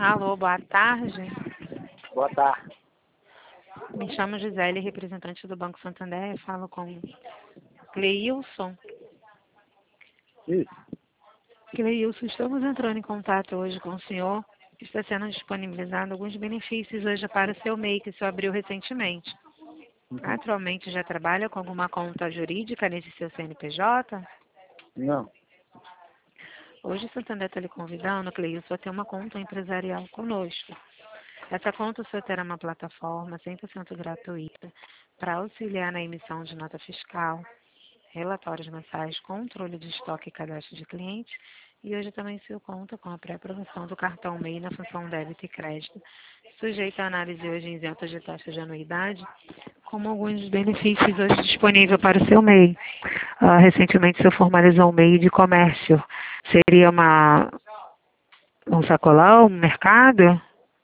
Alô, boa tarde. Boa tarde. Me chamo Gisele, representante do Banco Santander. Eu falo com Cleilson. Isso. Cleilson, estamos entrando em contato hoje com o senhor. Está sendo disponibilizado alguns benefícios hoje para o seu MEI, que o senhor abriu recentemente. Atualmente já trabalha com alguma conta jurídica nesse seu CNPJ? Não. Hoje o Santander está lhe convidando, Cleilson, a ter uma conta empresarial conosco. Essa conta o senhor terá uma plataforma 100% gratuita para auxiliar na emissão de nota fiscal, relatórios mensais, controle de estoque e cadastro de clientes. E hoje também o senhor conta com a pré-aprovação do cartão MEI na função débito e crédito, sujeito à análise hoje isenta de taxa de anuidade, como alguns benefícios hoje disponíveis para o seu MEI. Recentemente o senhor formalizou um MEI de comércio. Seria um sacolão, um mercado?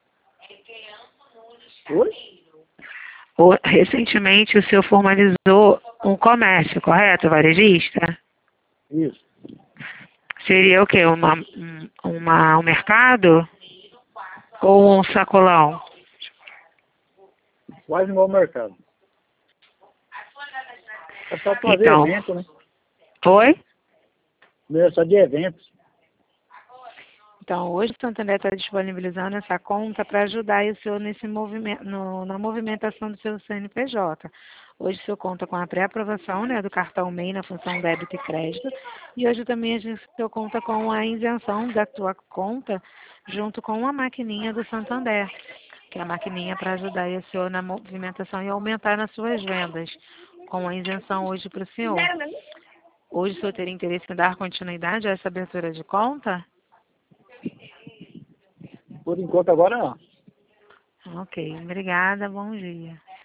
Oi? Recentemente o senhor formalizou um comércio, correto, varejista? Isso. Seria o quê? Um mercado ou um sacolão? Quase igual ao mercado. É só fazer Então, evento, né? oi? É só de eventos. Então, hoje o Santander está disponibilizando essa conta para ajudar o senhor nesse movimento, na movimentação do seu CNPJ. Hoje o senhor conta com a pré-aprovação, né, do cartão MEI na função débito e crédito. E hoje também o senhor conta com a isenção da sua conta junto com a maquininha do Santander, que é a maquininha para ajudar o senhor na movimentação e aumentar nas suas vendas, com a isenção hoje para o senhor. Hoje o senhor teria interesse em dar continuidade a essa abertura de conta? Por enquanto agora não. Ok, obrigada, bom dia.